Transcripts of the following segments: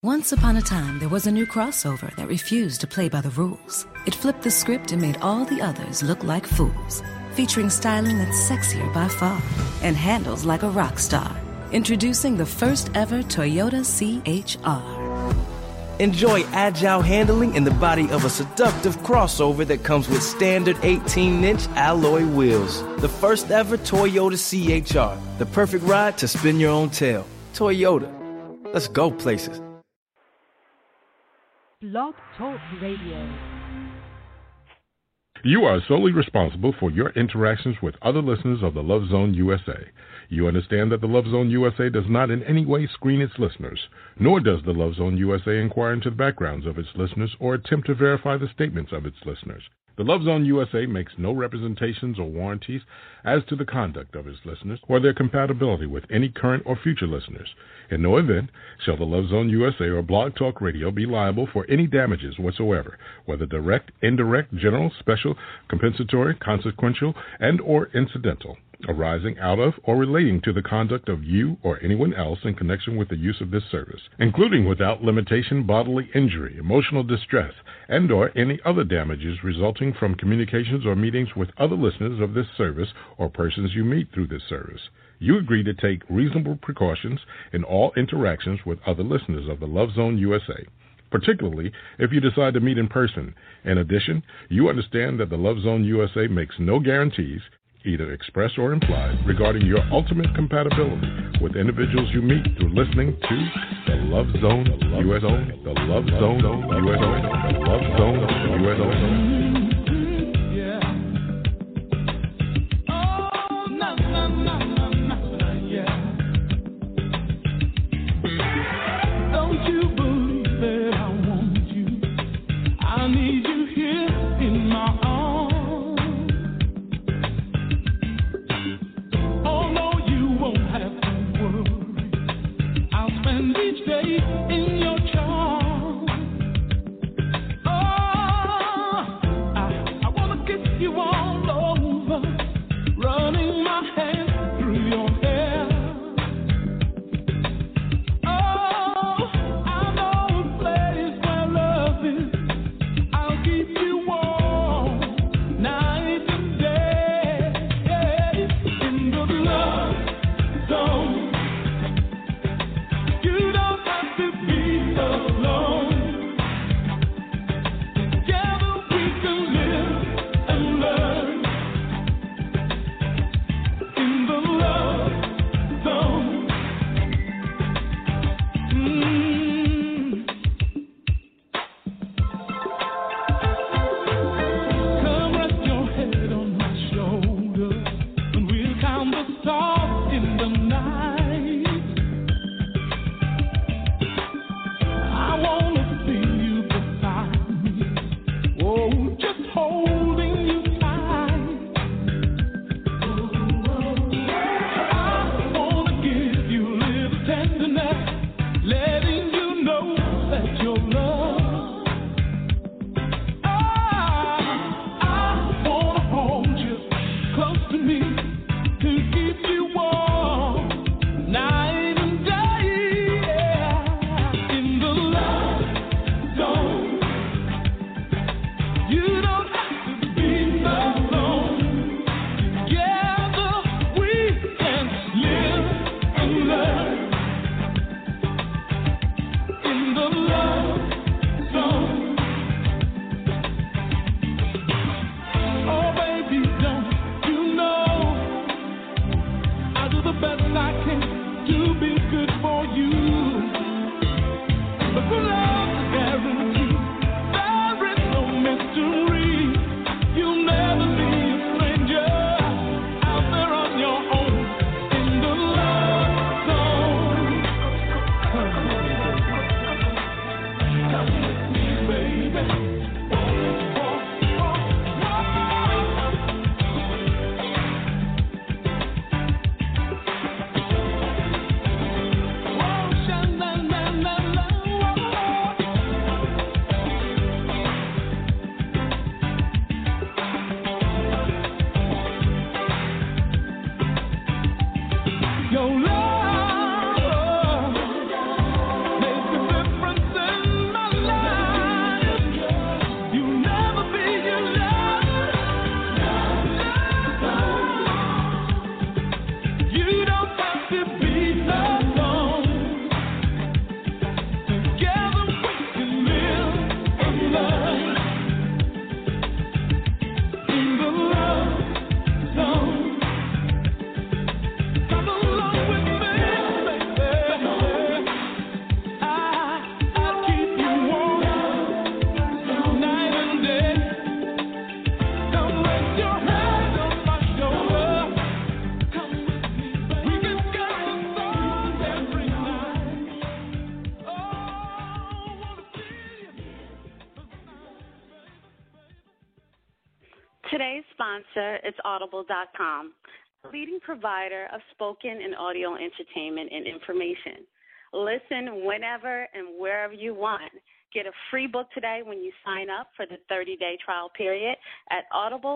Once upon a time, there was a new crossover that refused to play by the rules. It flipped the script and made all the others look like fools. Featuring styling that's sexier by far and handles like a rock star. Introducing the first ever Toyota CHR. Enjoy agile handling in the body of a seductive crossover that comes with standard 18-inch alloy wheels. The first ever Toyota CHR. The perfect ride to spin your own tail. Toyota. Let's go places. Blog Talk Radio. You are solely responsible for your interactions with other listeners of the Love Zone USA. You understand that the Love Zone USA does not in any way screen its listeners, nor does the Love Zone USA inquire into the backgrounds of its listeners or attempt to verify the statements of its listeners. The Love Zone USA makes no representations or warranties as to the conduct of its listeners or their compatibility with any current or future listeners. In no event shall the Love Zone USA or Blog Talk Radio be liable for any damages whatsoever, whether direct, indirect, general, special, compensatory, consequential, and or incidental, arising out of or relating to the conduct of you or anyone else in connection with the use of this service, including without limitation bodily injury, emotional distress, and or any other damages resulting from communications or meetings with other listeners of this service or persons you meet through this service. You agree to take reasonable precautions in all interactions with other listeners of the Love Zone USA, particularly if you decide to meet in person. In addition, you understand that the Love Zone USA makes no guarantees, either express or implied, regarding your ultimate compatibility with individuals you meet through listening to the Love Zone USA, the Love Zone USA, the Love Zone USA. Today's sponsor is Audible.com, a leading provider of spoken and audio entertainment and information. Listen whenever and wherever you want. Get a free book today when you sign up for the 30-day trial period at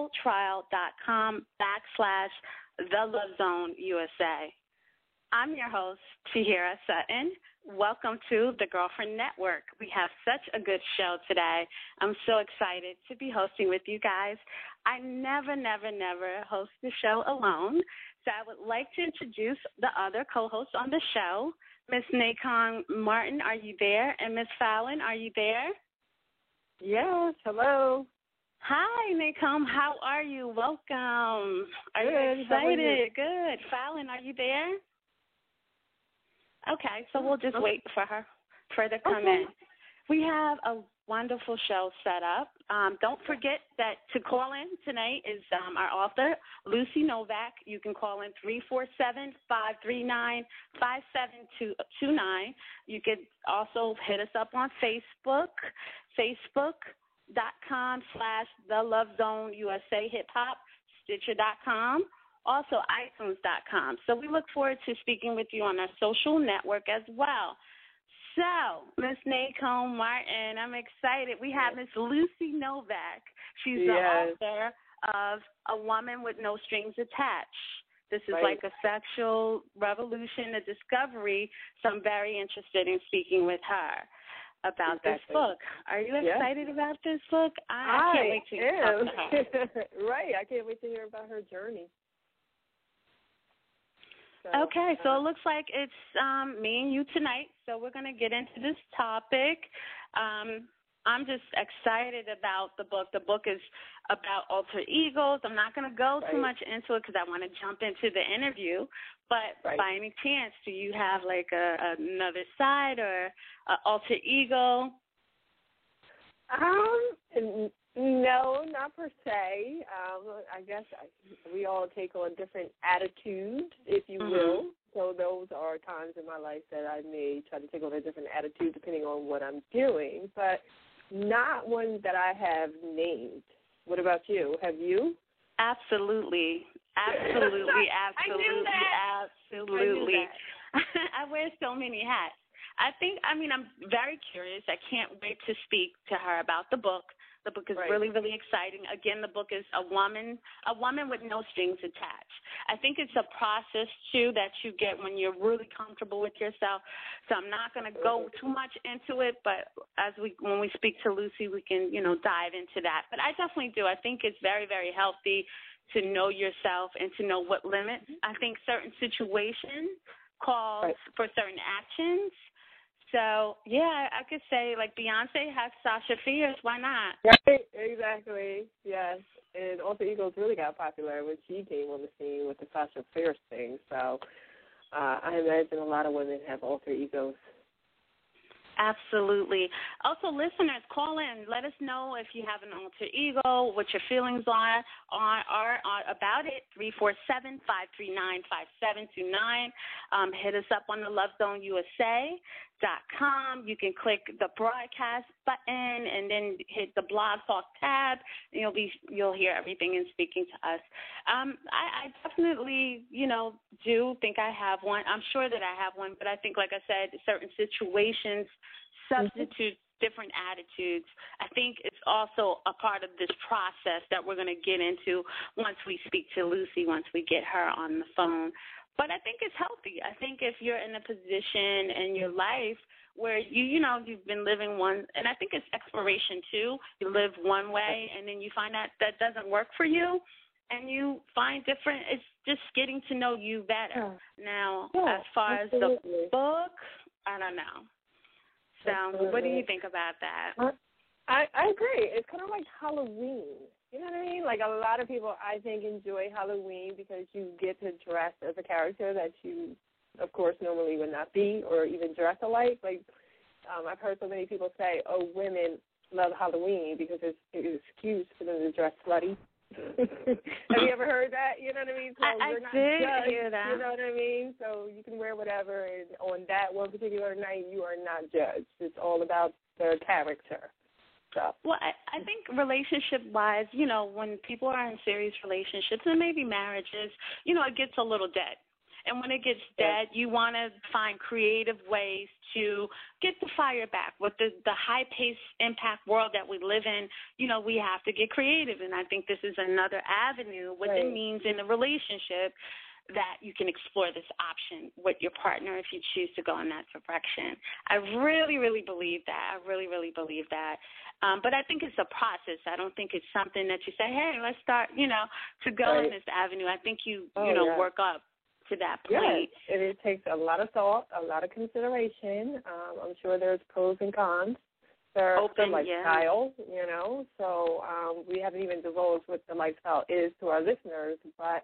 audibletrial.com/TheLoveZoneUSA. I'm your host, Tahira Sutton. Welcome to the Girlfriend Network. We have such a good show today. I'm so excited to be hosting with you guys. I never host the show alone, so I would like to introduce the other co-hosts on the show. Miss Nacon Martin, are you there? And Miss Fallon, are you there? Yes, hello. Hi, Nacon. How are you? Welcome. Are you excited? Good. Fallon, are you there? Okay, so we'll just wait for her to come in. We have a wonderful show set up. Don't forget that to call in tonight is our author, Lucy Novak. You can call in 347-539-5729. You could also hit us up on Facebook, facebook.com/TheLoveZoneUSA Hip Hop, Stitcher.com. Also, iTunes.com. So we look forward to speaking with you on our social network as well. So, Miss Nacon Martin, I'm excited. We have Miss Lucy Novak. She's the author of A Woman with No Strings Attached. This is like a sexual revolution, a discovery. So I'm very interested in speaking with her about this book. Are you excited about this book? I can't wait to talk to her. Right. I can't wait to hear about her journey. Okay, so it looks like it's me and you tonight, so we're going to get into this topic. I'm just excited about the book. The book is about alter egos. I'm not going to go too much into it because I want to jump into the interview, but by any chance, do you have like another side or an alter ego? No, not per se. I guess we all take on different attitudes, if you will. So those are times in my life that I may try to take on a different attitude depending on what I'm doing, but not one that I have named. What about you? Have you? Absolutely. I wear so many hats. I'm very curious. I can't wait to speak to her about the book. The book is really, really exciting. Again, the book is A Woman with No Strings Attached. I think it's a process, too, that you get when you're really comfortable with yourself. So I'm not going to go too much into it, but when we speak to Lucy, we can, dive into that. But I definitely do. I think it's very, very healthy to know yourself and to know what limits. I think certain situations call for certain actions. So, I could say, like, Beyonce has Sasha Fierce. Why not? Right, exactly, yes. And Alter Egos really got popular when she came on the scene with the Sasha Fierce thing. So I imagine a lot of women have alter egos. Absolutely. Also, listeners, call in. Let us know if you have an alter ego, what your feelings are about it. 347-539-5729. Hit us up on the LoveZoneUSA.com. You can click the broadcast button and then hit the Blog Talk tab, and you'll hear everything in speaking to us. I definitely, do think I have one. I'm sure that I have one, but I think, like I said, certain situations substitute different attitudes. I think it's also a part of this process that we're going to get into once we speak to Lucy, once we get her on the phone. But I think it's healthy. I think if you're in a position in your life where you've been living one, and I think it's exploration too. You live one way, and then you find that doesn't work for you, and you find different. It's just getting to know you better. Now, as far as the book, I don't know. So, what do you think about that? I agree. It's kind of like Halloween. You know what I mean? Like, a lot of people, I think, enjoy Halloween because you get to dress as a character that you, of course, normally would not be or even dress alike. Like, I've heard so many people say, women love Halloween because it's an excuse for them to dress slutty. Have you ever heard that? You know what I mean? So I you're not did judged, hear that. You know what I mean? So you can wear whatever, and on that one particular night, you are not judged. It's all about the character. So. Well, I think relationship-wise, when people are in serious relationships and maybe marriages, it gets a little dead. And when it gets dead, you want to find creative ways to get the fire back. With the high-paced impact world that we live in, we have to get creative. And I think this is another avenue within means in the relationship that you can explore this option with your partner if you choose to go in that direction. I really, really believe that. I really, really believe that. But I think it's a process. I don't think it's something that you say, hey, let's start, to go in this avenue. I think you work up to that point. Yes, and it takes a lot of thought, a lot of consideration. I'm sure there's pros and cons. There's the lifestyle, So we haven't even divulged what the lifestyle is to our listeners, but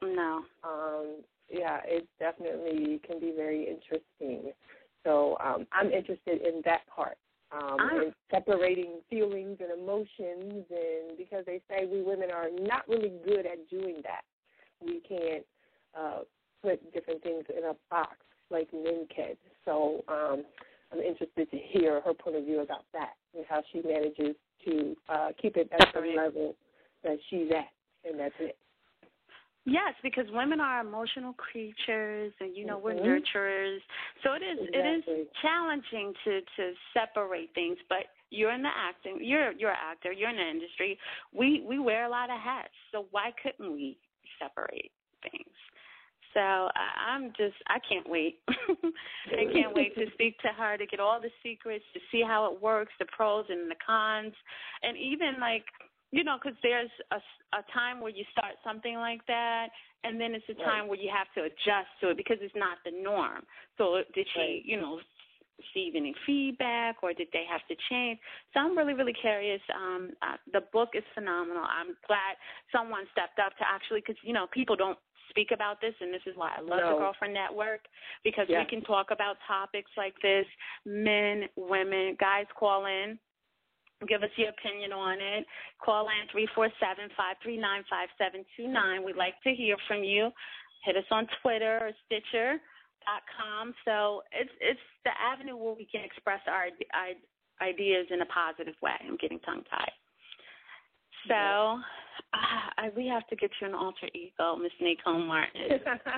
it definitely can be very interesting. So I'm interested in that part, in separating feelings and emotions, and because they say we women are not really good at doing that. We can't put different things in a box like men can. So I'm interested to hear her point of view about that and how she manages to keep it at the level that she's at, and that's it. Yes, because women are emotional creatures, and we're nurturers. So it is challenging to separate things. But you're in the acting, you're an actor, you're in the industry. We wear a lot of hats, so why couldn't we separate things? So I can't wait. I can't wait to speak to her, to get all the secrets, to see how it works, the pros and the cons, and even because there's a time where you start something like that, and then it's a time where you have to adjust to it because it's not the norm. So did she, receive any feedback, or did they have to change? So I'm really, really curious. The book is phenomenal. I'm glad someone stepped up to actually, because, people don't speak about this, and this is why I love the Girlfriend Network, because we can talk about topics like this. Men, women, guys, call in. Give us your opinion on it. Call in 347-539-5729. We'd like to hear from you. Hit us on Twitter or Stitcher.com. So it's the avenue where we can express our ideas in a positive way. I'm getting tongue-tied. So we have to get you an alter ego, Miss Nicole Martin.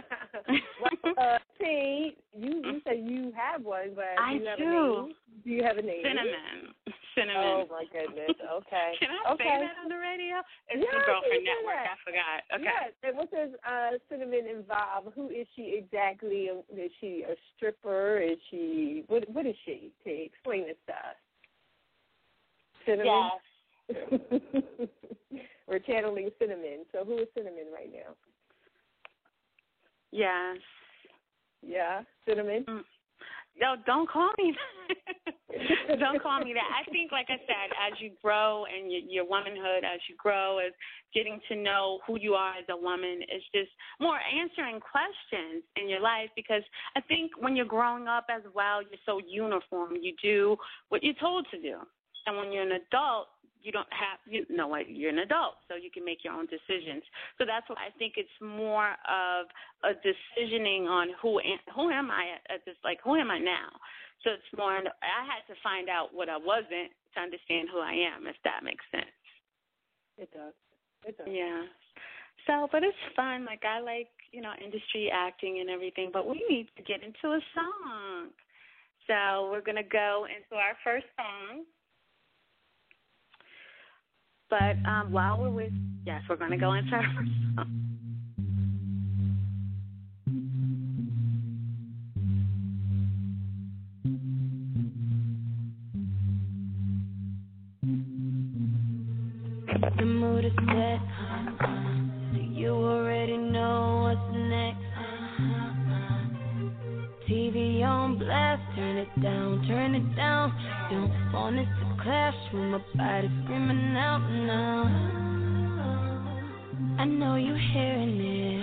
See, you say you have one, but do you have a name? Do you have a name? Cinnamon. Oh, my goodness. Okay. Can I say that on the radio? It's the Girlfriend Network. I forgot. Okay. Yes. And what does Cinnamon involve? Who is she exactly? Is she a stripper? Is she – what is she? Explain this to us. Cinnamon? Yes. We're channeling Cinnamon. So who is Cinnamon right now? Yes. Yeah, Cinnamon? No, don't call me that. Don't call me that. I think, like I said, as you grow and your womanhood, as you grow, as getting to know who you are as a woman, it's just more answering questions in your life, because I think when you're growing up as well, you're so uniform. You do what you're told to do. And when you're an adult, you don't have, you're an adult, so you can make your own decisions. So that's why I think it's more of a decisioning on who am I at this, who am I now? So it's more, I had to find out what I wasn't to understand who I am, if that makes sense. It does. Yeah. So, but it's fun. I like, industry acting and everything, but we need to get into a song. So we're going to go into our first song. But while we're we're going to go into our first song. The mood is set, so you already know what's next. TV on blast, turn it down. Don't want it to clash with my body screaming out now. I know you hearing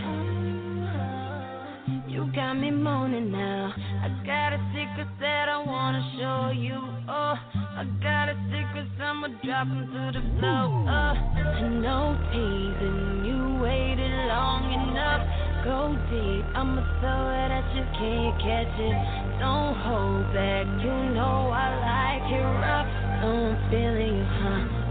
it. You got me moaning now. I got a secret that I wanna show you. Oh, I got a secret, I'ma drop them to the floor. I know teasing, you waited long enough. Go deep, I'ma throw it at you, can't catch it. Don't hold back, you know I like it rough. So I'm feeling you, huh?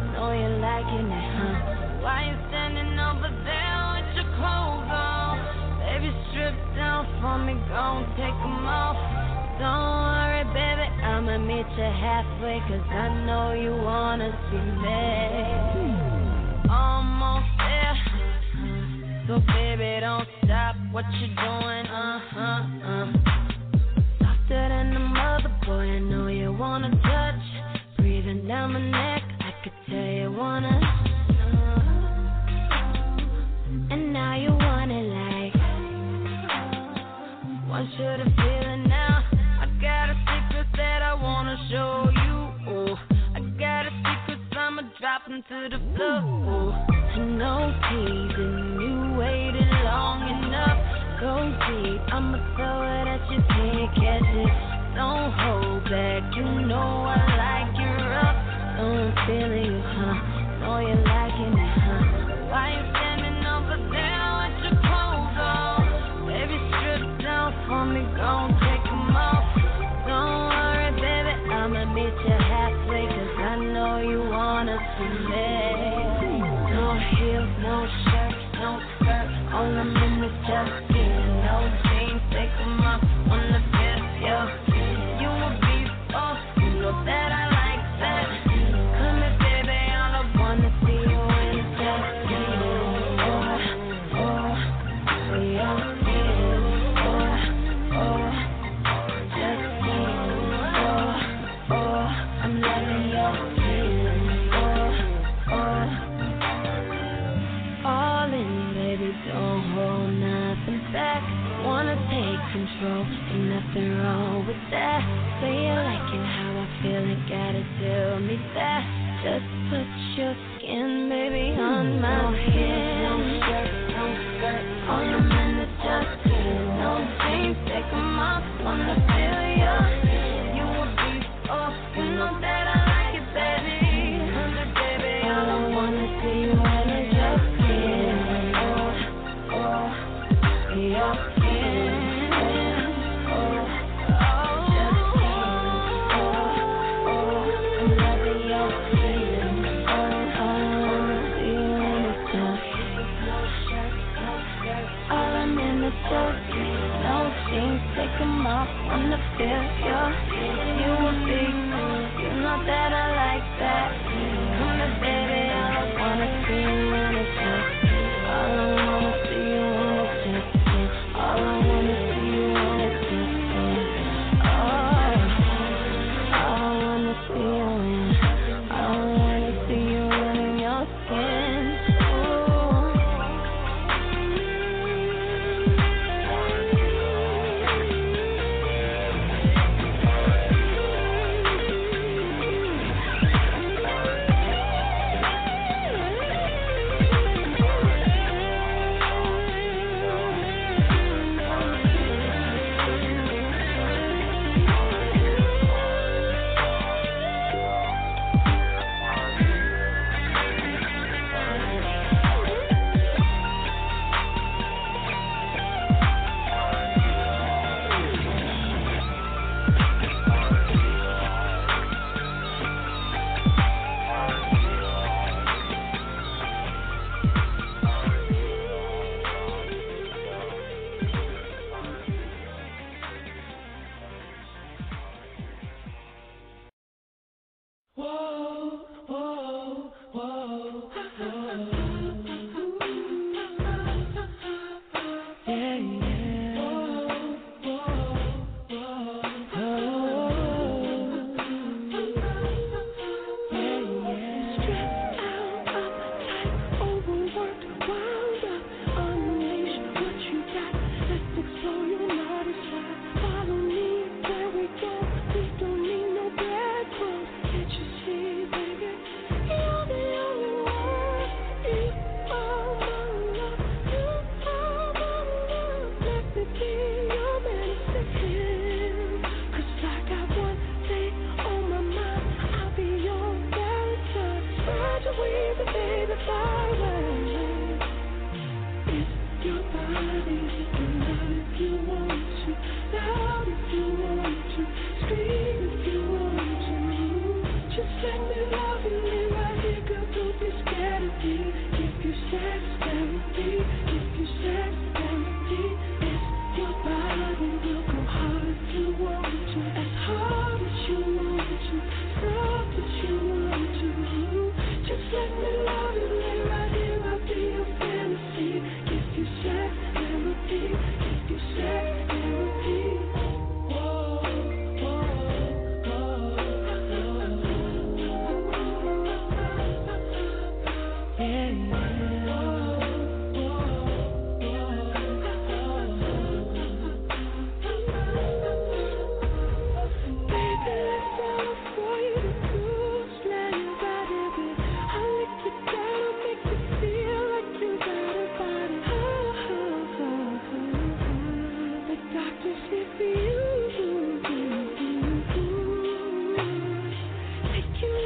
liking it, huh? Why you standing over there with your clothes on? Baby, strip down for me, gon' take them off. Don't worry, baby, I'ma meet you halfway, 'cause I know you wanna see me. Almost there, so baby, don't stop what you're doing, Softer than a mother, boy, I know you wanna touch. Breathing down my neck, I could tell you wanna. And now you want it like. Want you to feel it now. I got a secret that I wanna show you. Oh, I got a secret, I'ma drop them to the floor. Oh, no teasing, you waited long enough. Go deep, I'ma throw it at you till you catch it. Don't hold back, you know I like you rough. I'm feeling you, huh? Know you liking it, huh? Why you standing over there with your clothes on? Baby, strip down for me, gon' take them off. Don't worry, baby, I'ma meet you halfway, 'cause I know you wanna see me. No heels, no shirt, no skirt, all I'm in is just skin. No jeans, take them off on the fifth, yeah. You a beast, oh, you know that I like that. Come here, baby, all I wanna see you in is just skin. For your skin, just skin. I'm loving your skin, all in, baby, don't hold nothing back. Wanna take control, ain't nothing wrong with that. Say you liking how I feel, and gotta tell me that. Just put your skin, baby, on my skin. No shirt, no skirt, all I'm in is just skin. No jeans, take them off, wanna feel ya. You a beast, oh, you know that I like it, baby. Come here, baby, all I wanna see you in is just skin. Your skin. No jeans, take them off on the feel, yeah. You a big, you know that I like that. Come here, baby, all I wanna see you in is just. All I wanna see you in is just. All I wanna see you in is just. All I wanna see you in. All I wanna see you in your skin. Follow me, there we go. We don't need no bad clothes. Can't you see?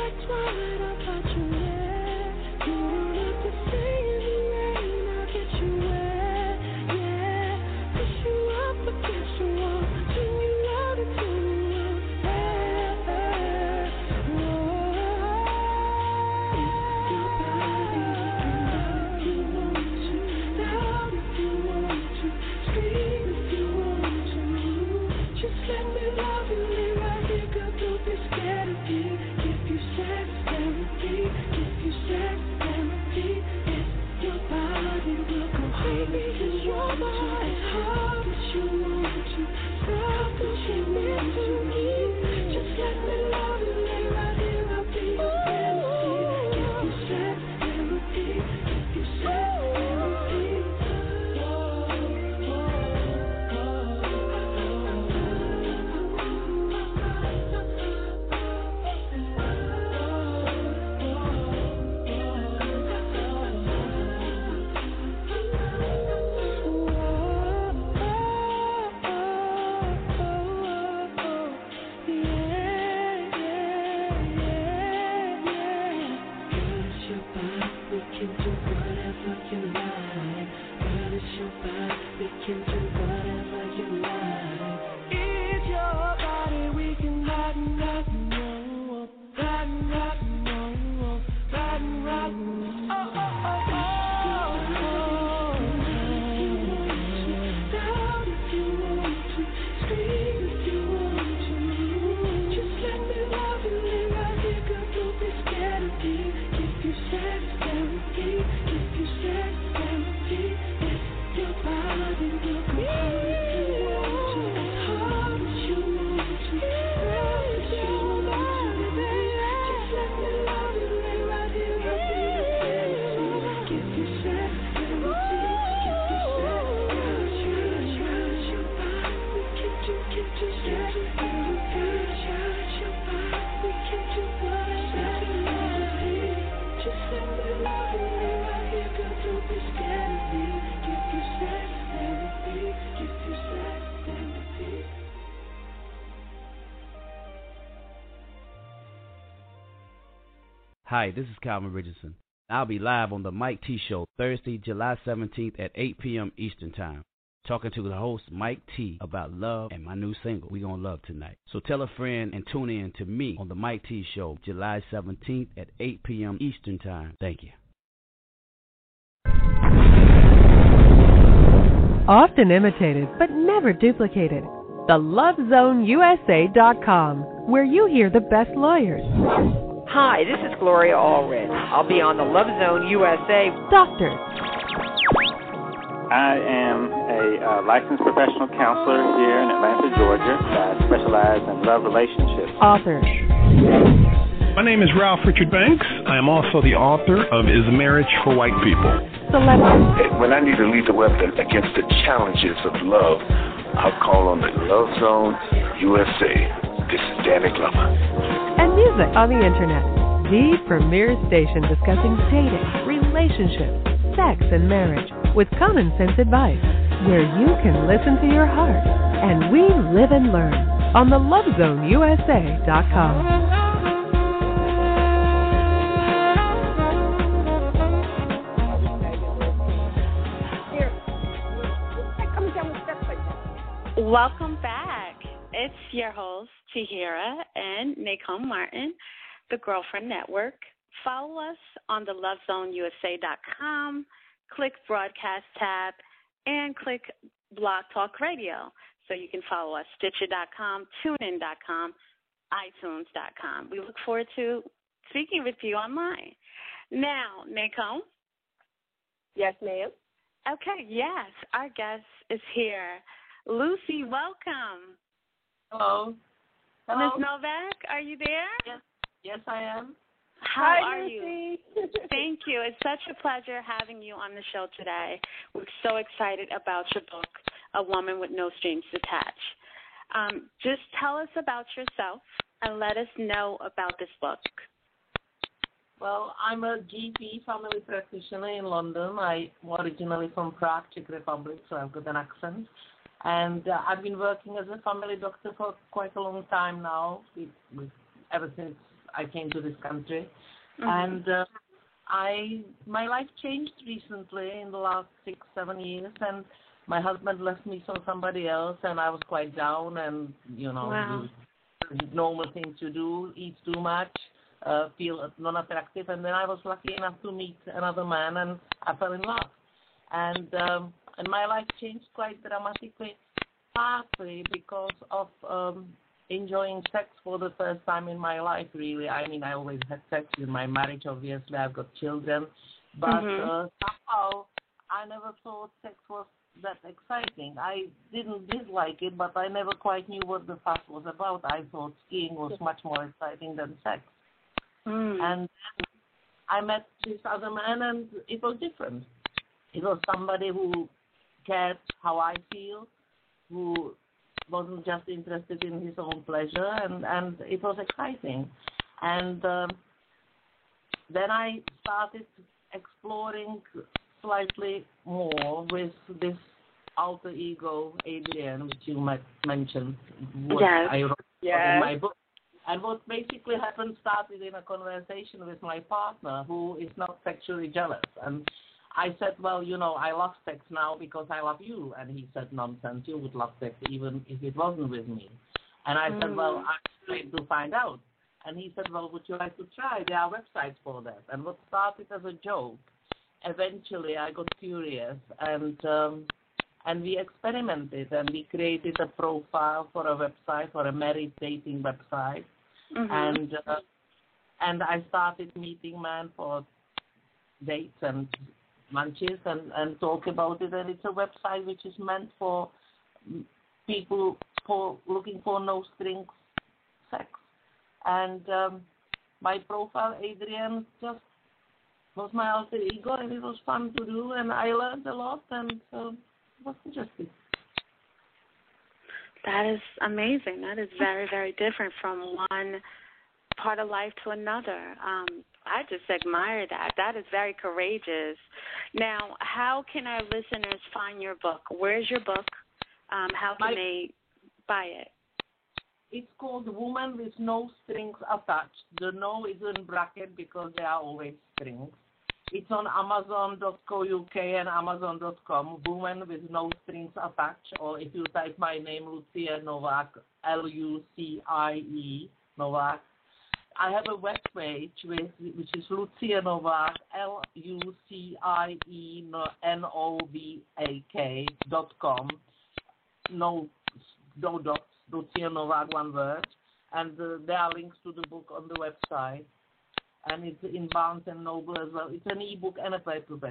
Hi, this is Calvin Richardson. I'll be live on the Mike T Show Thursday, July 17th at 8 p.m. Eastern Time, talking to the host Mike T about love and my new single, We Gon' Love Tonight. So tell a friend and tune in to me on the Mike T Show July 17th at 8 p.m. Eastern Time. Thank you. Often imitated, but never duplicated. TheLoveZoneUSA.com, where you hear the best lawyers. Hi, this is Gloria Allred. I'll be on the Love Zone USA. Doctors. I am a licensed professional counselor here in Atlanta, Georgia. I specialize in love relationships. Authors. My name is Ralph Richard Banks. I am also the author of Is Marriage for White People? Celebrities. When I need to lead the weapon against the challenges of love, I'll call on the Love Zone USA. This is Danny Glover. And music on the internet. The premier station discussing dating, relationships, sex, and marriage with common sense advice, where you can listen to your heart. And we live and learn on the LoveZoneUSA.com. Welcome back. It's your host, Tahira and Nacomb Martin, the Girlfriend Network. Follow us on the LoveZoneUSA.com, click Broadcast tab, and click Blog Talk Radio. So you can follow us, Stitcher.com, TuneIn.com, iTunes.com. We look forward to speaking with you online. Now, Nacomb? Yes, ma'am. Okay, yes, our guest is here. Lucy, welcome. Hello. Hello. Ms. Novak, are you there? Yes, I am. How Hi, are Lucy. you? Thank you. It's such a pleasure having you on the show today. We're so excited about your book, A Woman with No Strings Attached. Just tell us about yourself and let us know about this book. Well, I'm a GP, family practitioner in London. I'm originally from Prague, Czech Republic, so I've got an accent. And I've been working as a family doctor for quite a long time now, ever since I came to this country. Mm-hmm. And my life changed recently in the last 6-7 years, and my husband left me for somebody else, and I was quite down, and Wow. normal things to do, eat too much, feel non-attractive, and then I was lucky enough to meet another man, and I fell in love, and my life changed quite dramatically, partly because of enjoying sex for the first time in my life, really. I mean, I always had sex in my marriage, obviously. I've got children. But somehow I never thought sex was that exciting. I didn't dislike it, but I never quite knew what the fuss was about. I thought skiing was much more exciting than sex. And then I met this other man, and it was different. It was somebody who cared how I feel, who wasn't just interested in his own pleasure, and it was exciting. And then I started exploring slightly more with this alter ego, Adrian, which you might mention, what I wrote in my book. And what basically happened started in a conversation with my partner, who is not sexually jealous. And I said, well, I love sex now because I love you. And he said, nonsense, you would love sex even if it wasn't with me. And I said, well, I'm trying to find out. And he said, well, would you like to try? There are websites for that. And what started as a joke, eventually I got curious, and we experimented, and we created a profile for a website, for a married dating website. And I started meeting men for dates and lunches and talk about it. And it's a website which is meant for people looking for no-strings sex. And my profile, Adrian, just was my alter ego, and it was fun to do, and I learned a lot, and it was interesting. That is amazing. That is very, very different from one part of life to another. I just admire that. That is very courageous. Now, how can our listeners find your book? Where's your book? How can they buy it? It's called Woman with No Strings Attached. The no is in bracket because there are always strings. It's on Amazon.co.uk and Amazon.com, Woman with No Strings Attached, or if you type my name, Lucie Novak, Lucie Novak. I have a web page which is Lucie Novak, LucieNovak.com. No dots, Lucie Novak, one word. And there are links to the book on the website. And it's in Barnes & Noble as well. It's an e-book and a paperback.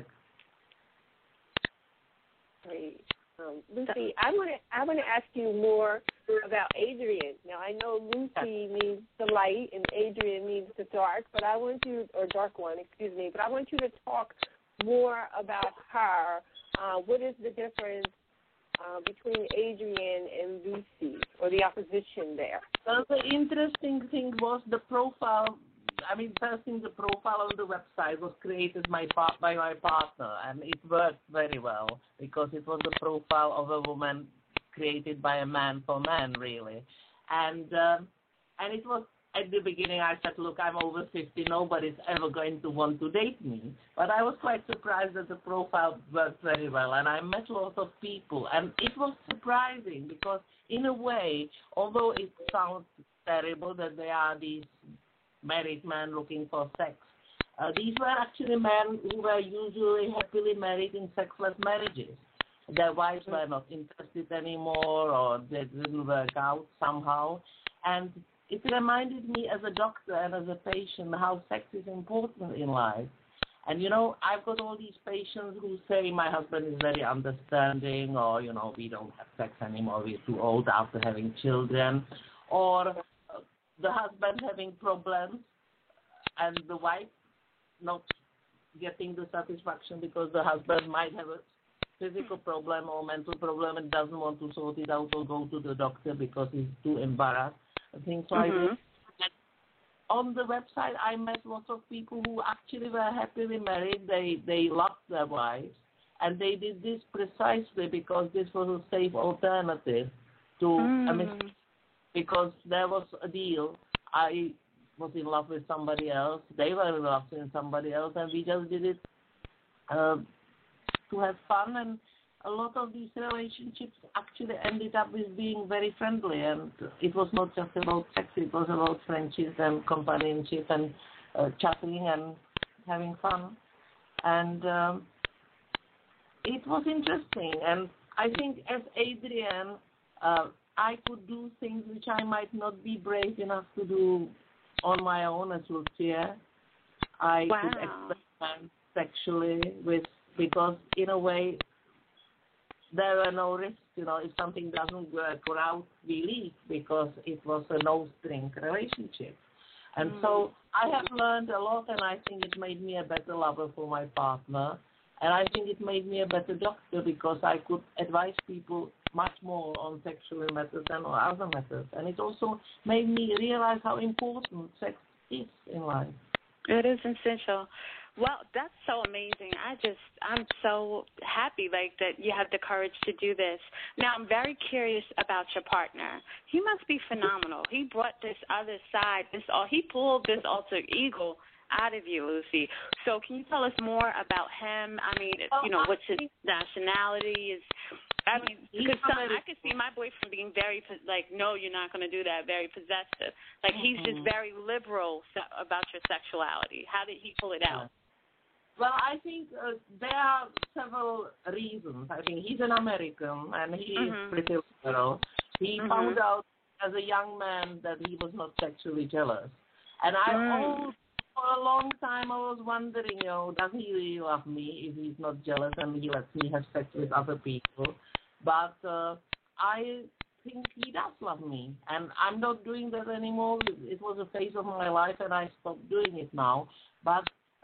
Great. Lucie, I want to ask you more about Adrian. Now, I know Lucie means the light and Adrian means the dark, but I want you, or dark one, excuse me, but I want you to talk more about her. What is the difference between Adrian and Lucie, or the opposition there? Well, the interesting thing was the profile. I mean, first thing, the profile on the website was created by my partner, and it worked very well because it was a profile of a woman created by a man for man, really. And it was, at the beginning, I said, look, I'm over 50, nobody's ever going to want to date me. But I was quite surprised that the profile worked very well, and I met lots of people. And it was surprising because, in a way, although it sounds terrible that there are these married men looking for sex, these were actually men who were usually happily married in sexless marriages. Their wives were not interested anymore, or they didn't work out somehow. And it reminded me as a doctor and as a patient how sex is important in life. And, I've got all these patients who say my husband is very understanding, or, we don't have sex anymore, we're too old after having children, or the husband having problems and the wife not getting the satisfaction because the husband might have a physical problem or mental problem and doesn't want to sort it out or go to the doctor because he's too embarrassed and things like this. And on the website, I met lots of people who actually were happily married. They loved their wives, and they did this precisely because this was a safe alternative to a mistake. Because there was a deal. I was in love with somebody else. They were in love with somebody else, and we just did it to have fun. And a lot of these relationships actually ended up with being very friendly, and it was not just about sex, it was about friendship and companionship and chatting and having fun. And it was interesting, and I think as Adrienne, I could do things which I might not be brave enough to do on my own as Lucia. I could experiment sexually because in a way there were no risks. If something doesn't work out, we leave, because it was a no-string relationship. And so I have learned a lot, and I think it made me a better lover for my partner. And I think it made me a better doctor, because I could advise people much more on sexual matters than on other matters. And it also made me realize how important sex is in life. It is essential. Well, that's so amazing. I'm so happy that you have the courage to do this. Now, I'm very curious about your partner. He must be phenomenal. He brought this other side. He pulled this alter ego out of you, Lucy. So can you tell us more about him? I mean, what's his nationality? Because I could see my boyfriend being very, no, you're not going to do that, very possessive. He's just very liberal about your sexuality. How did he pull it out? Well, I think there are several reasons. I think he's an American, and he is pretty liberal. He found out as a young man that he was not sexually jealous. And for a long time, I was wondering, does he really love me if he's not jealous and he lets me have sex with other people? But I think he does love me, and I'm not doing that anymore. It was a phase of my life, and I stopped doing it now. But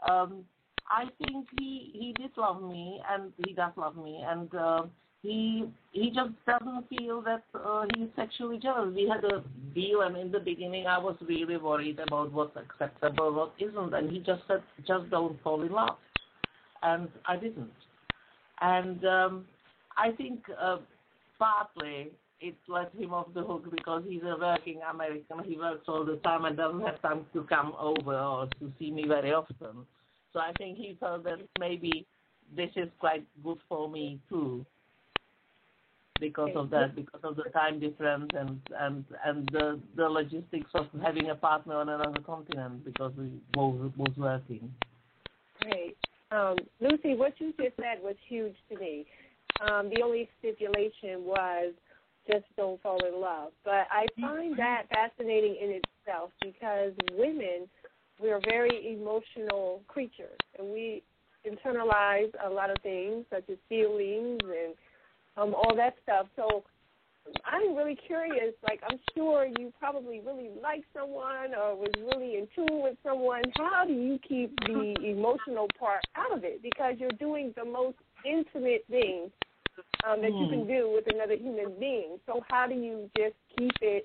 I think he did love me, and he does love me, and he just doesn't feel that he's sexually jealous. We had a deal, and in the beginning I was really worried about what's acceptable, what isn't, and he just said, just don't fall in love. And I didn't. And I think partly it let him off the hook because he's a working American. He works all the time and doesn't have time to come over or to see me very often. So I think he felt that maybe this is quite good for me too, because of that, because of the time difference and the logistics of having a partner on another continent, because we both working. Great. Lucy, what you just said was huge to me. The only stipulation was just don't fall in love. But I find that fascinating in itself, because women, we are very emotional creatures, and we internalize a lot of things, such as feelings and all that stuff. So I'm really curious, I'm sure you probably really liked someone or was really in tune with someone. How do you keep the emotional part out of it? Because you're doing the most intimate thing that you can do with another human being. So how do you just keep it,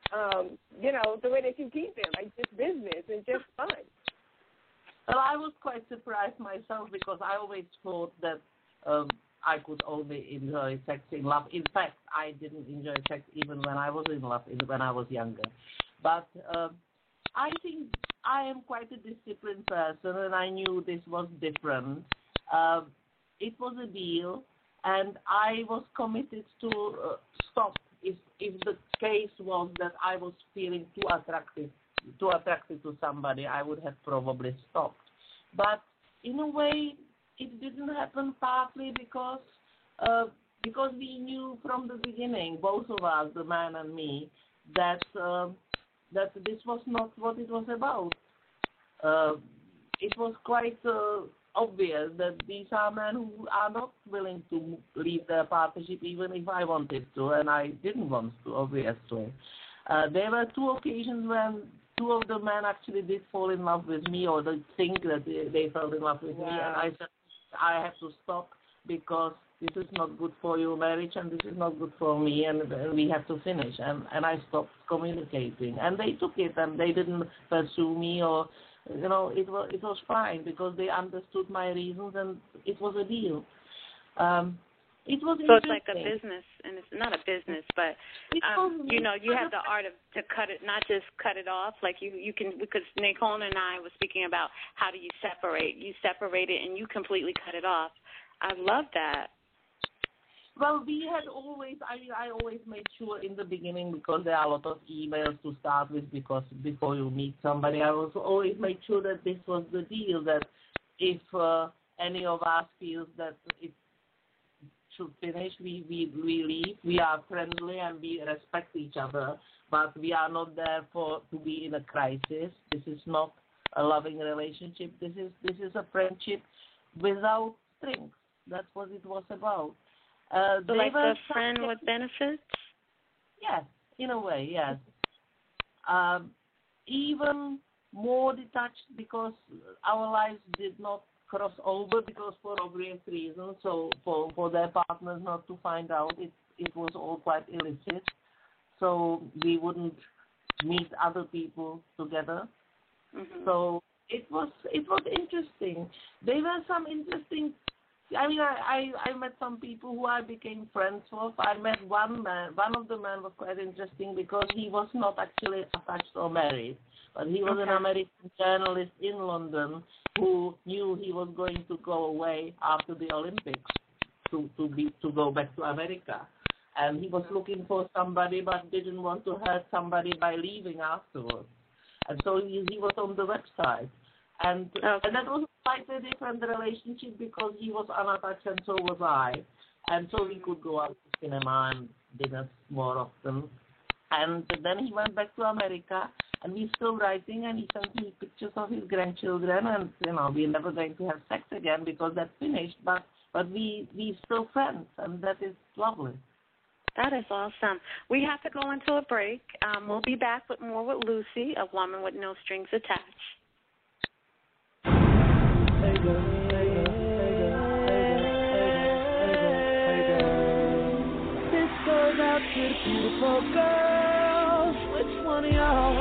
the way that you keep it, just business and just fun? Well, I was quite surprised myself, because I always thought that I could only enjoy sex in love. In fact, I didn't enjoy sex even when I was in love, when I was younger. But I think I am quite a disciplined person, and I knew this was different. It was a deal, and I was committed to stop if the case was that I was feeling too attractive to somebody. I would have probably stopped. But in a way, it didn't happen, partly because we knew from the beginning, both of us, the man and me, that this was not what it was about. It was quite obvious that these are men who are not willing to leave their partnership, even if I wanted to, and I didn't want to, obviously. There were two occasions when two of the men actually did fall in love with me, or they think that they fell in love with me, and I said, I have to stop, because this is not good for your marriage, and this is not good for me, and we have to finish. And I stopped communicating. And they took it, and they didn't pursue me, or, it was fine, because they understood my reasons, and it was a deal. It was so it's like a business, and it's not a business, but you have the art to cut it, not just cut it off. Like you can, because Nicole and I were speaking about how do you separate? You separate it and you completely cut it off. I love that. Well, we had always, I always made sure in the beginning, because there are a lot of emails to start with, because before you meet somebody, I was always made sure that this was the deal, that if any of us feels that it should finish, we leave. We are friendly and we respect each other, but we are not there to be in a crisis. This is not a loving relationship. This is a friendship without strings. That's what it was about. So like a friend with benefits? Yes, in a way, yes. Even more detached, because our lives did not cross over, because for obvious reasons. So for their partners not to find out, it was all quite illicit. So we wouldn't meet other people together. Mm-hmm. So it was interesting. There were some interesting. I mean, I met some people who I became friends with. I met one man. One of the men was quite interesting because he was not actually attached or married, but he was an American journalist in London who knew he was going to go away after the Olympics to go back to America. And he was looking for somebody but didn't want to hurt somebody by leaving afterwards. And so he was on the website. And that was quite a different relationship because he was unattached and so was I. And so we could go out to cinema and dinner more often. And then he went back to America, and we're still writing, and he sent me pictures of his grandchildren. And, we're never going to have sex again because that's finished. But we're still friends, and that is lovely. That is awesome. We have to go into a break. We'll be back with more with Lucy, a woman with no strings attached. This goes out to the beautiful girls. Which one of y'all?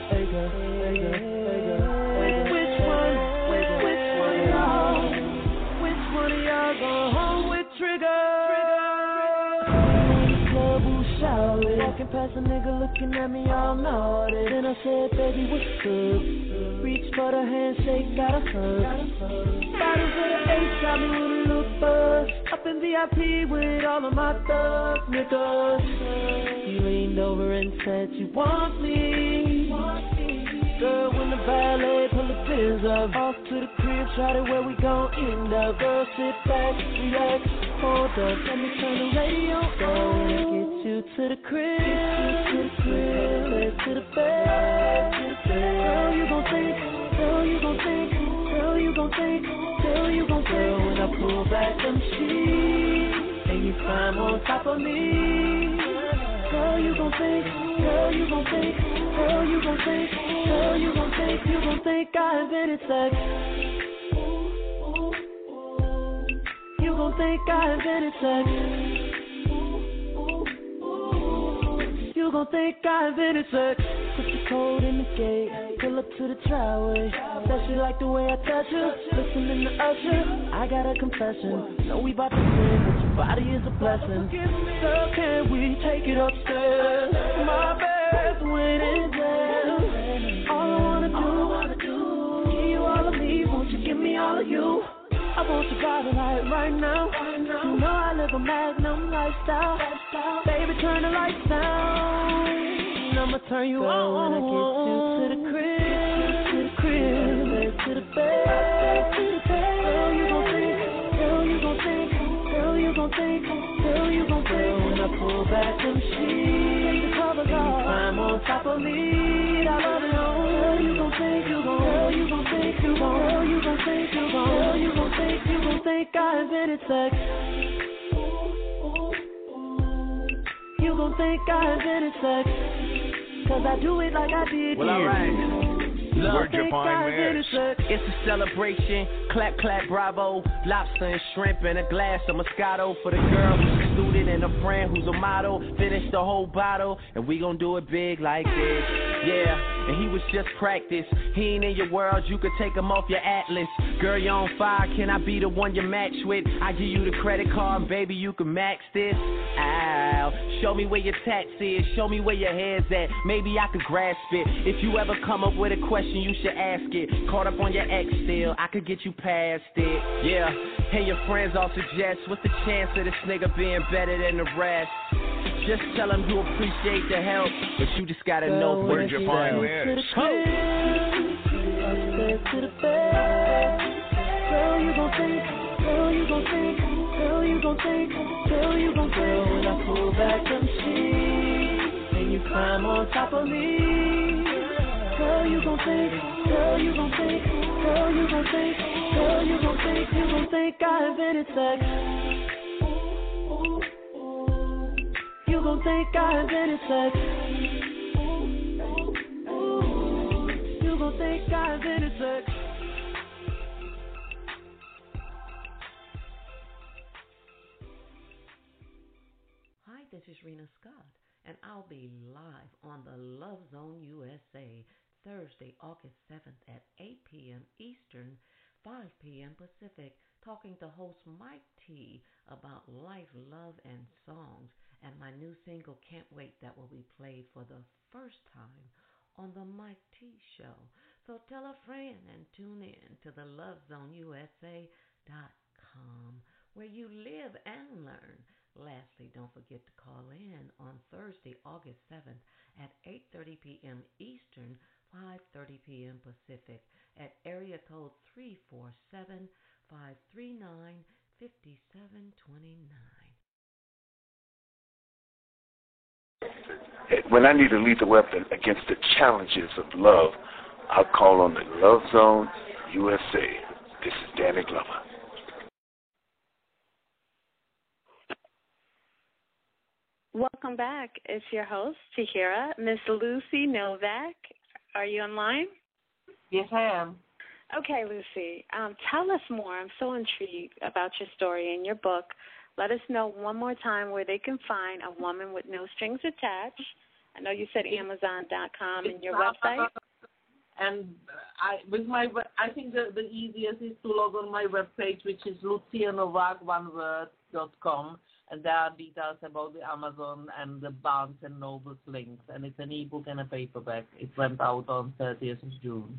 Which one of y'all? Which one of y'all go home with Trigger? Walking past a nigga looking at me all naughty. Then I said, baby, what's good? Reach for the handshake, got a hug. Bottles of the H got me with a little buzz. Up in VIP with all of my thugs, niggas. You leaned over and said you want me. Girl, when the valet pull the pins up, off to the crib, try to where we gon' end up. Girl, sit back, relax, hold up, let me turn the radio on. Get you to the crib, to the bed. Girl, you gon' think, girl, you gon' think, girl, you gon' think, girl, you gon' think. Girl, when I pull back them sheets, and you climb on top of me. Girl, you gon' think, girl, you gon' think, girl, you gon' think, girl, you gon' think I invented sex. You gon' think I invented sex. You gon' think I invented sex. Put the code in the gate, pull up to the driveway. Said she like the way I touch her, listening to Usher. I got a confession, know we bout to sin, but your body is a blessing. Girl, can we take it upstairs? My bed's waiting there. All I wanna do, give you all of me, won't you give me all of you? I want you driving right now. You know I live a magnum lifestyle. Baby, turn the lights down. I'ma turn you on. When I get you to the crib, to the bed. Girl, you gon' think, girl, you gon' think, girl, you gon' think, girl, you gon' think. When I pull back them sheets, the covers off, climb on top of me. I love it all. Girl, you gon' think, girl, you gon' think, girl, you gon' think, girl, you gon' think, you gon' think I invented sex. You gon' think I invented sex. Cause I do it like I did. Well, alright. Word your fine wares. It's a celebration. Clap, clap, bravo. Lobster and shrimp and a glass of Moscato for the girl who's a student and a friend who's a model. Finish the whole bottle and we gon' do it big like this. Yeah, and he was just practice. He ain't in your world, you could take him off your atlas. Girl, you're on fire, can I be the one you match with? I give you the credit card, baby, you can max this. Ow, show me where your tats is, show me where your head's at. Maybe I could grasp it. If you ever come up with a question, you should ask it. Caught up on your ex still, I could get you past it. Yeah, and your friends all suggest, what's the chance of this nigga being better than the rest? Just tell him you appreciate the help, but you just gotta know for word your fine wares. To the bed. Girl, you gon' think, girl, you gon' think, girl, you gon' think, girl, you gon' think. When I pull back them sheets and you climb on top of me. Girl, you gon' think, girl, you gon' think, girl, you gon' think, girl, you gon' think, you gon' think I invented sex. You gon' think I invented sex. You gon' think I invented sex. Hi, this is Rena Scott, and I'll be live on the Love Zone USA Thursday, August 7th at 8 p.m. Eastern, 5 p.m. Pacific, talking to host Mike T about life, love, and songs, and my new single, Can't Wait, that will be played for the first time on the Mike T Show. So tell a friend and tune in to the LoveZoneUSA.com, where you live and learn. Lastly, don't forget to call in on Thursday, August 7th at 8:30 p.m. Eastern, 5:30 p.m. Pacific at area code 347-539-5729. When I need a lethal weapon against the challenges of love, I'll call on the Love Zone USA. This is Danny Glover. Welcome back. It's your host, Tahira, Miss Lucy Novak. Are you online? Yes, I am. Okay, Lucy. Tell us more. I'm so intrigued about your story and your book. Let us know one more time where they can find A Woman with No Strings Attached. I know you said Amazon.com and your website. And I think the easiest is to log on my webpage, which is lucianovak.com, and there are details about the Amazon and the Barnes and Noble links, and it's an ebook and a paperback. It went out on 30th of June.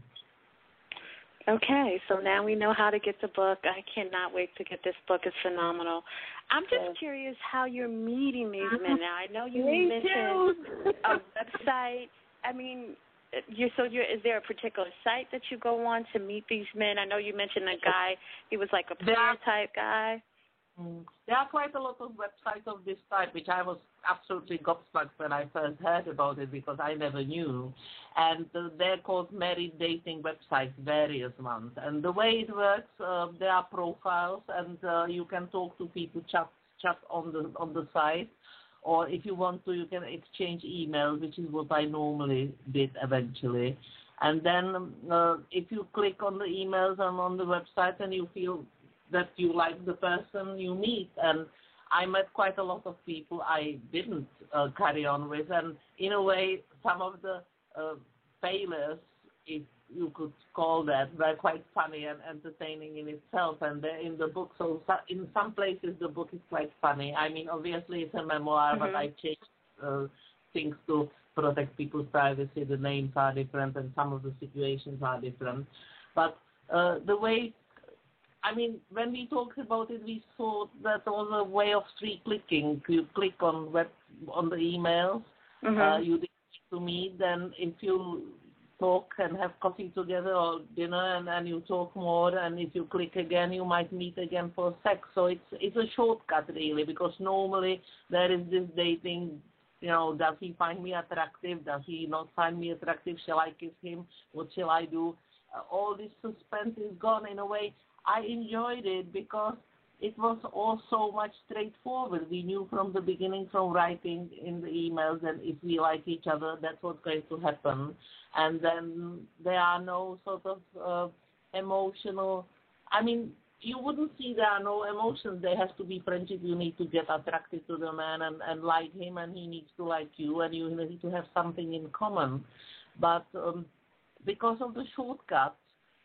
Okay, so now we know how to get the book. I cannot wait to get this book. It's phenomenal. I'm just curious how you're meeting these men now. I know you mentioned a website. I mean, is there a particular site that you go on to meet these men? I know you mentioned a guy. He was like a player type guy. There are quite a lot of websites of this type, which I was absolutely gobsmacked when I first heard about it because I never knew. And they're called married dating websites, various ones. And the way it works, there are profiles, and you can talk to people, chat on the site. Or if you want to, you can exchange emails, which is what I normally did eventually. And then if you click on the emails and on the website and you feel that you like the person you meet. And I met quite a lot of people I didn't carry on with. And in a way, some of the failures, if you could call that, were quite funny and entertaining in itself. And they're in the book. So in some places, the book is quite funny. I mean, obviously, it's a memoir, but I changed things to protect people's privacy. The names are different and some of the situations are different. But the way... I mean, when we talked about it, we thought that was a way of clicking. You click on the emails, you to meet, then if you talk and have coffee together or dinner and you talk more, and if you click again, you might meet again for sex. So it's a shortcut, really, because normally there is this dating, does he find me attractive? Does he not find me attractive? Shall I kiss him? What shall I do? All this suspense is gone in a way. I enjoyed it because it was all so much straightforward. We knew from the beginning, from writing in the emails, that if we like each other, that's what's going to happen. And then there are no sort of emotional, I mean, you wouldn't see there are no emotions. There has to be friendship. You need to get attracted to the man and like him, and he needs to like you, and you need to have something in common. But because of the shortcuts,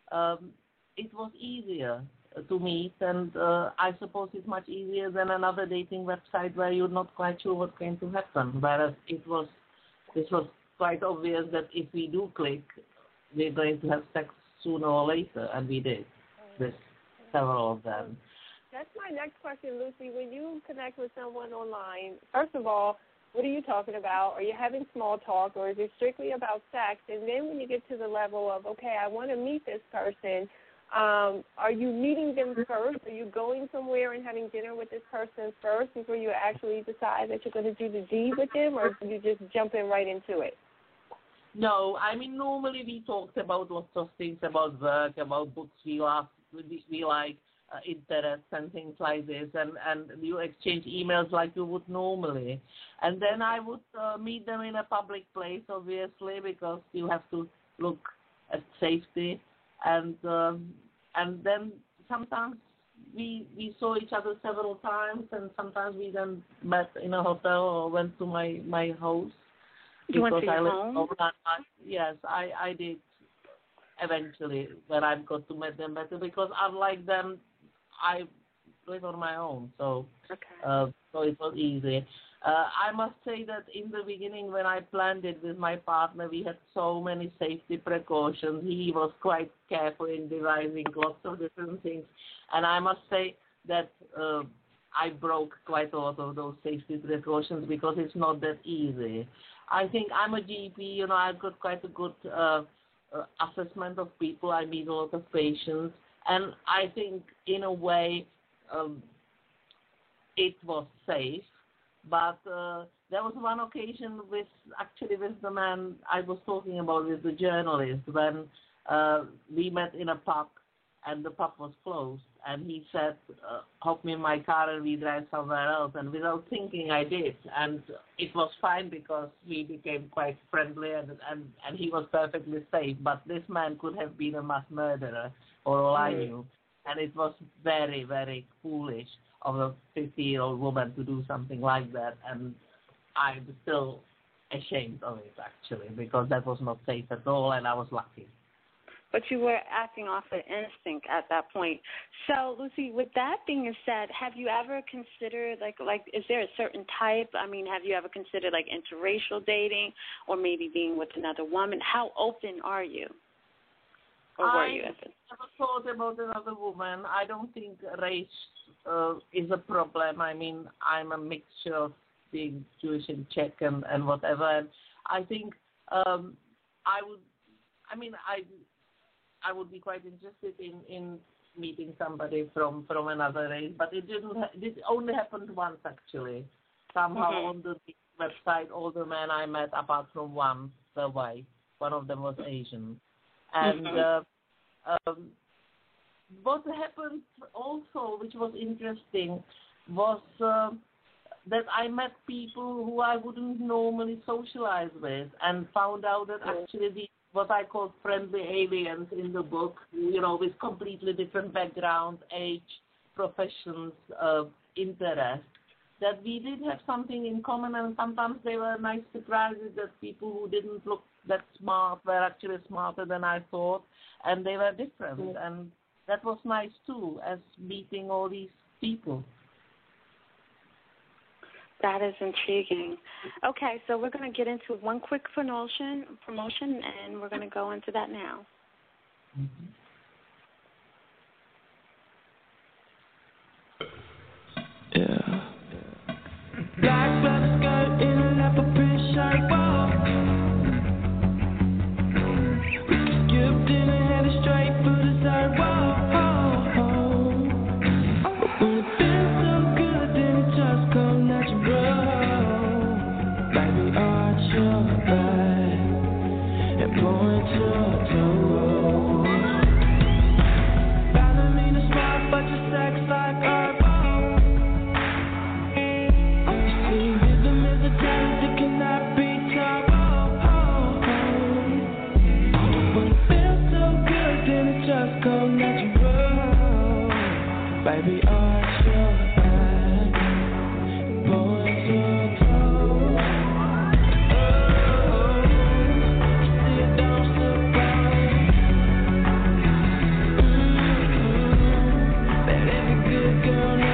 it was easier to meet, and I suppose it's much easier than another dating website where you're not quite sure what's going to happen. Whereas this was quite obvious that if we do click, we're going to have sex sooner or later, and we did. With several of them. That's my next question, Lucy. When you connect with someone online, first of all, what are you talking about? Are you having small talk, or is it strictly about sex? And then when you get to the level of, okay, I want to meet this person, are you meeting them first? Are you going somewhere and having dinner with this person first before you actually decide that you're going to do the deed with them, or do you just jump in right into it? No, I mean, normally we talked about lots of things, about work, about books we like, interests and things like this, and you exchange emails like you would normally. And then I would meet them in a public place, obviously, because you have to look at safety. And then sometimes we saw each other several times, and sometimes we then met in a hotel or went to my house. You went to your home? Yes, I did eventually when I got to meet them better, because unlike them, I live on my own, so so it was easy. I must say that in the beginning when I planned it with my partner, we had so many safety precautions. He was quite careful in devising lots of different things, and I must say that I broke quite a lot of those safety precautions because it's not that easy. I think I'm a GP, I've got quite a good assessment of people. I meet a lot of patients, and I think in a way it was safe. But there was one occasion with the man I was talking about, with the journalist, when we met in a pub and the pub was closed, and he said, hop me in my car and we drive somewhere else. And without thinking, I did. And it was fine because we became quite friendly, and he was perfectly safe. But this man could have been a mass murderer, for all I knew. And it was very, very foolish of a 50-year-old woman to do something like that. And I'm still ashamed of it, actually, because that was not safe at all, and I was lucky. But you were acting off of instinct at that point. So, Lucy, with that being said, have you ever considered, like, is there a certain type? I mean, have you ever considered, like, interracial dating or maybe being with another woman? How open are you? Or were you? I never thought about another woman. I don't think race is a problem. I mean, I'm a mixture of being Jewish and Czech and whatever. And I think I would be quite interested in meeting somebody from another race, but it only happened once, actually. Somehow on the website, all the men I met, apart from one, were white. One of them was Asian. And what happened also, which was interesting, was that I met people who I wouldn't normally socialize with, and found out that actually what I call friendly aliens in the book, with completely different backgrounds, age, professions, interests, that we did have something in common, and sometimes they were nice surprises that people who didn't look that smart were actually smarter than I thought, and they were different, and that was nice too, as meeting all these people. That is intriguing. Okay, so we're going to get into one quick promotion, and we're going to go into that now. Yeah. Black leather skirt in a leopard print shirt. Skip dinner, headed straight for dessert. But when it feels so good, then it just comes natural. Baby, arch your back and point your toe. go natural. Baby, arch your back, point your toes. Sit down, surprise. Let every good girl know.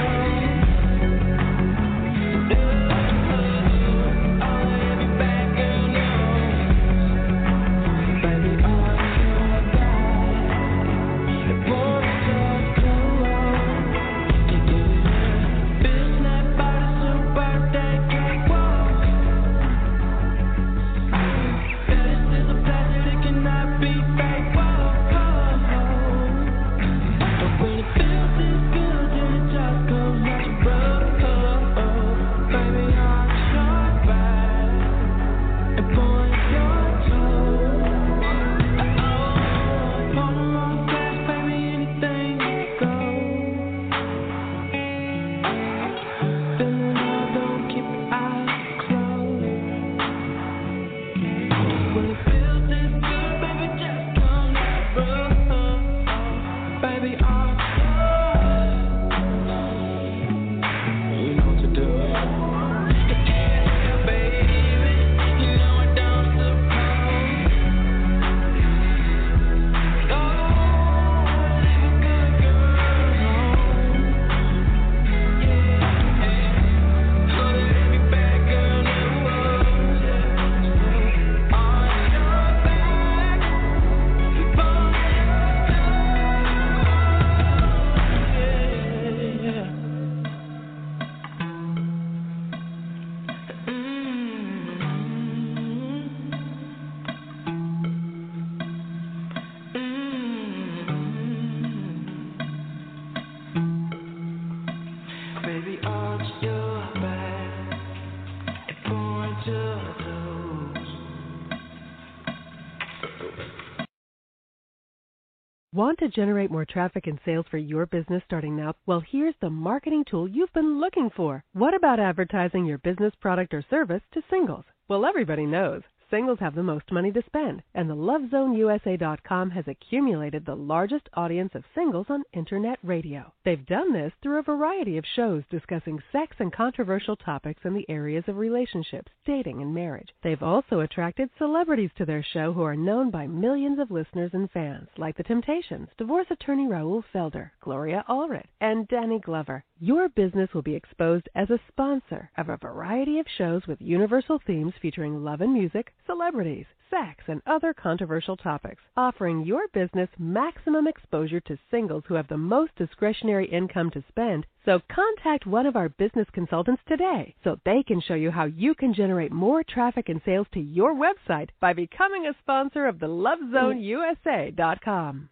Want to generate more traffic and sales for your business starting now? Well, here's the marketing tool you've been looking for. What about advertising your business product or service to singles? Well, everybody knows singles have the most money to spend, and the LoveZoneUSA.com has accumulated the largest audience of singles on Internet radio. They've done this through a variety of shows discussing sex and controversial topics in the areas of relationships, dating, and marriage. They've also attracted celebrities to their show who are known by millions of listeners and fans, like The Temptations, divorce attorney Raul Felder, Gloria Allred, and Danny Glover. Your business will be exposed as a sponsor of a variety of shows with universal themes featuring love and music, celebrities, sex, and other controversial topics, offering your business maximum exposure to singles who have the most discretionary income to spend. So contact one of our business consultants today so they can show you how you can generate more traffic and sales to your website by becoming a sponsor of the LoveZoneUSA.com.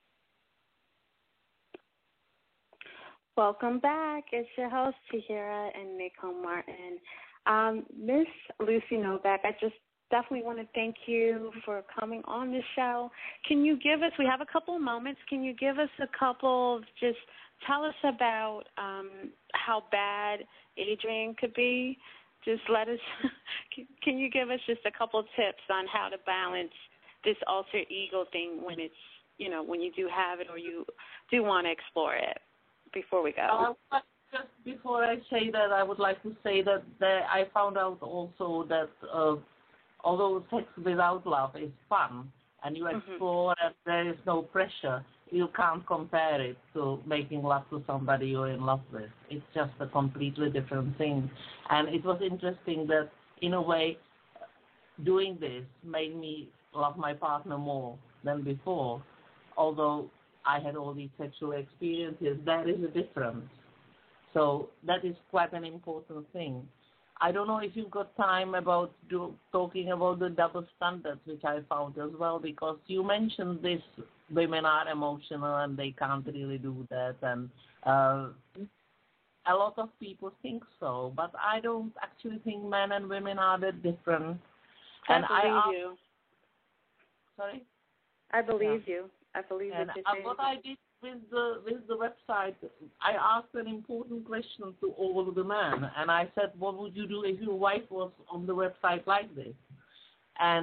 Welcome back. It's your host, Tahira and Nicole Martin. Miss Lucy Novak, I just definitely want to thank you for coming on the show. Can you give us, we have a couple of moments, can you give us a couple, just tell us about how bad Adrian could be? Just let us, can you give us just a couple of tips on how to balance this alter ego thing when it's, you know, when you do have it or you do want to explore it before we go? Just before I say that, I would like to say that I found out also that although sex without love is fun and you explore and there is no pressure, you can't compare it to making love to somebody you're in love with. It's just a completely different thing. And it was interesting that, in a way, doing this made me love my partner more than before. Although I had all these sexual experiences, there is a difference. So that is quite an important thing. I don't know if you've got time about talking about the double standards, which I found as well, because you mentioned this, women are emotional and they can't really do that. And a lot of people think so, but I don't actually think men and women are that different. And I believe you. Sorry? I believe you. I believe and what I did with the website, I asked an important question to all of the men, and I said, what would you do if your wife was on the website like this? And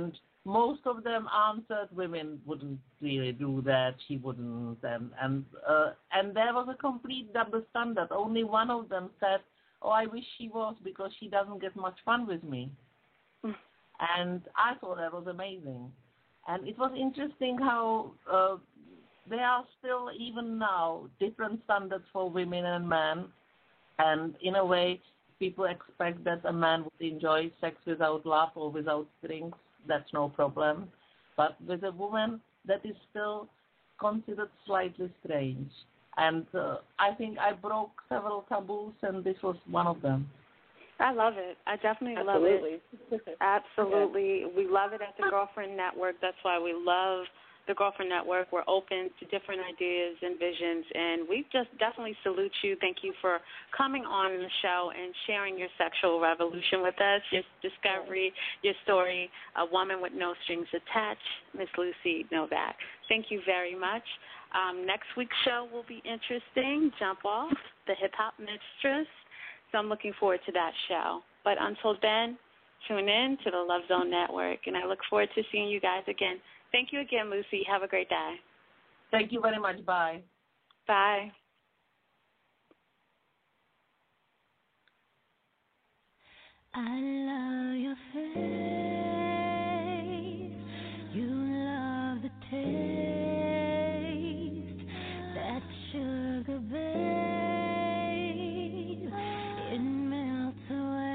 most of them answered women wouldn't really do that, she wouldn't, and there was a complete double standard. Only one of them said, oh, I wish she was because she doesn't get much fun with me. And I thought that was amazing. And it was interesting how there are still, even now, different standards for women and men. And in a way, people expect that a man would enjoy sex without love or without strings. That's no problem. But with a woman, that is still considered slightly strange. And I think I broke several taboos, and this was one of them. I love it. I definitely love it. Absolutely. We love it at the Girlfriend Network. That's why we love the Girlfriend Network. We're open to different ideas and visions, and we just definitely salute you. Thank you for coming on the show and sharing your sexual revolution with us, your discovery, your story, A Woman with No Strings Attached, Miss Lucy Novak. Thank you very much. Next week's show will be interesting, Jump Off, the Hip-Hop Mistress. So I'm looking forward to that show. But until then, tune in to the Love Zone Network, and I look forward to seeing you guys again. Thank you again, Lucy. Have a great day. Thank you very much. Bye. Bye. I love your face. You love the taste. That sugar, babe, it melts away.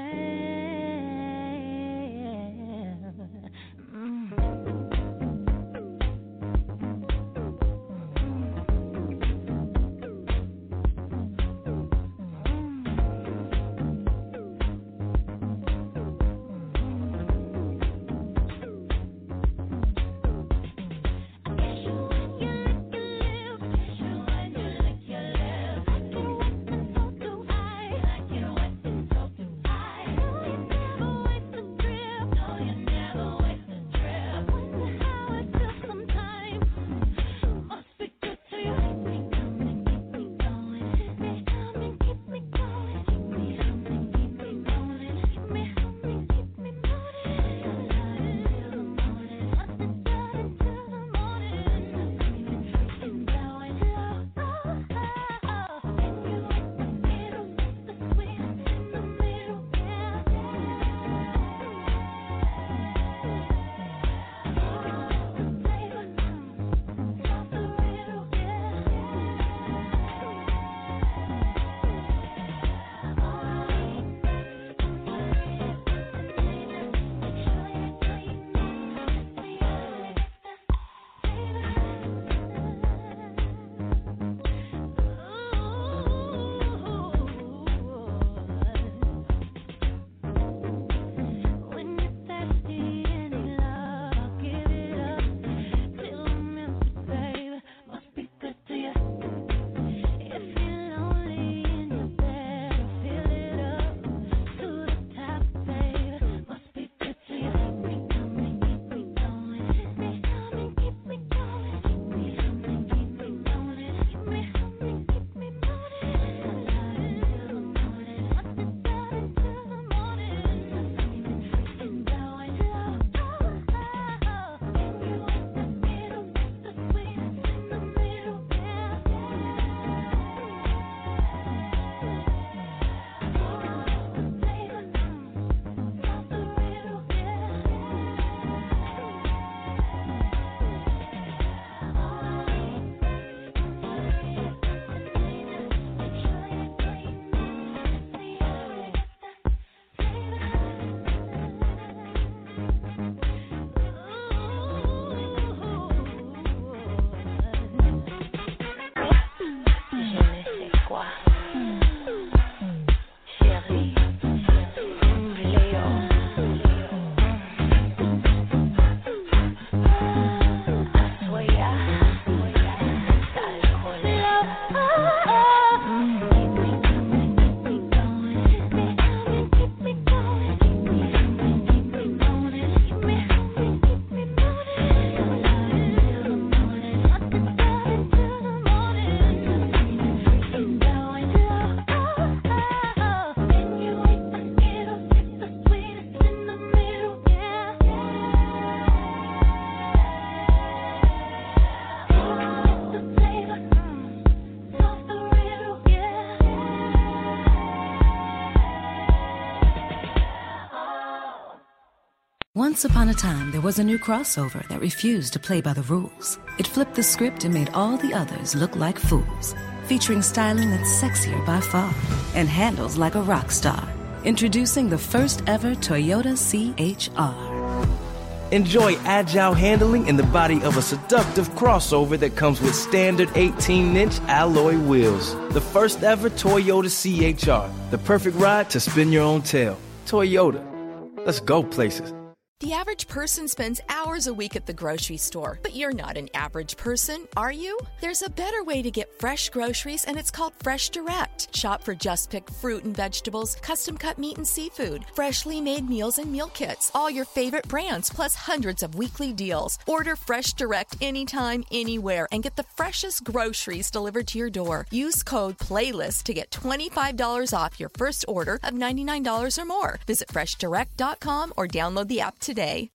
Once upon a time, there was a new crossover that refused to play by the rules. It flipped the script and made all the others look like fools. Featuring styling that's sexier by far and handles like a rock star. Introducing the first ever Toyota CHR. Enjoy agile handling in the body of a seductive crossover that comes with standard 18-inch alloy wheels. The first ever Toyota CHR, the perfect ride to spin your own tail. Toyota, let's go places. The average person spends hours a week at the grocery store, but you're not an average person, are you? There's a better way to get fresh groceries, and it's called Fresh Direct. Shop for just picked fruit and vegetables, custom cut meat and seafood, freshly made meals and meal kits, all your favorite brands, plus hundreds of weekly deals. Order Fresh Direct anytime, anywhere, and get the freshest groceries delivered to your door. Use code PLAYLIST to get $25 off your first order of $99 or more. Visit freshdirect.com or download the app today.